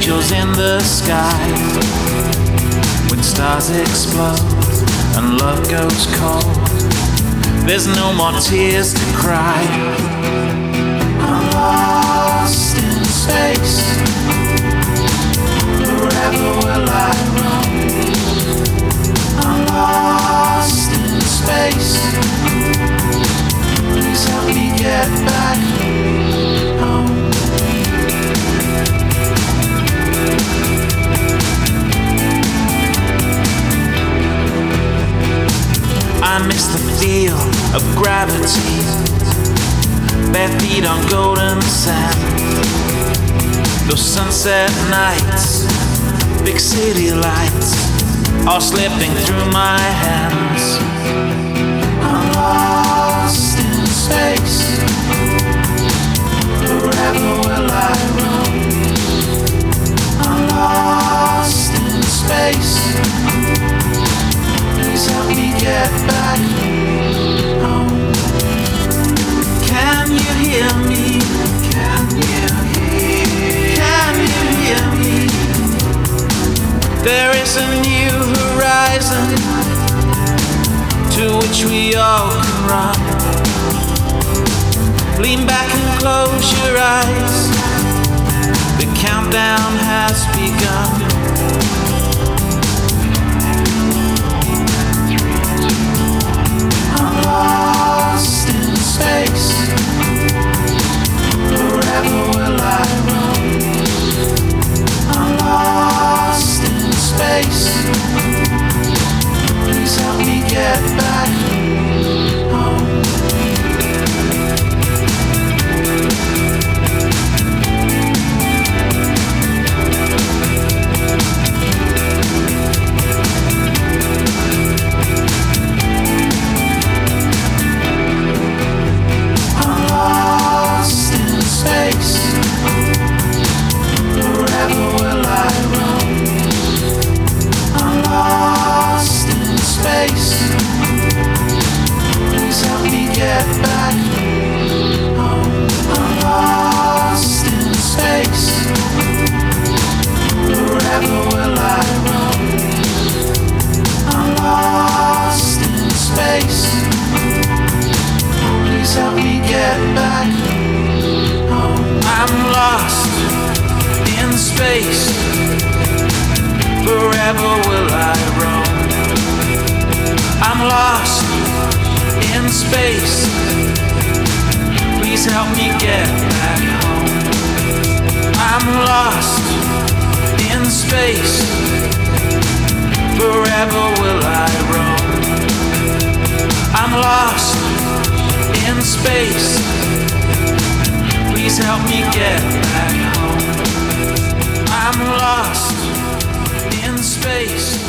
angels in the sky. When stars explode and love goes cold, there's no more tears to cry. I'm lost in space. Forever will I roam. I'm lost in space. Please help me get back home. I miss the feel of gravity, bare feet on golden sand. Those sunset nights, big city lights, all slipping through my hands. I'm lost in space. Forever will I roam. I'm lost in space. Please help me get back home. Can you hear me? Can you hear? Can you hear me? There is a new horizon to which we all can run. Lean back and close your eyes. The countdown has begun. I'm lost in space. Forever will I roam. I'm lost in space. Please help me get back home. I'm lost in space. Forever will I roam. I'm lost in space. Please help me get back home. I'm lost in space. Forever will I roam. I'm lost in space. Please help me get back home. I'm lost in space. Forever will I roam. I'm lost in space. Please help me get back home. I'm lost in space. Forever will I roam. I'm lost in space. Please help me get back home. I'm lost in space.